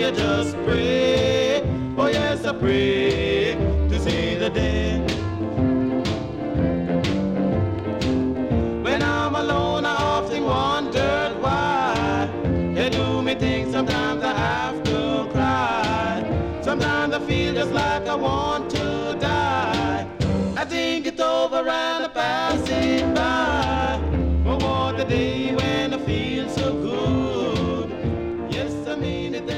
I just pray, oh yes, I pray to see the day. When I'm alone, I often wondered why they do me things. Sometimes I have to cry. Sometimes I feel just like I want to die. I think it over and I pass it by. Oh, what a day when I feel so good. Yes, I mean it.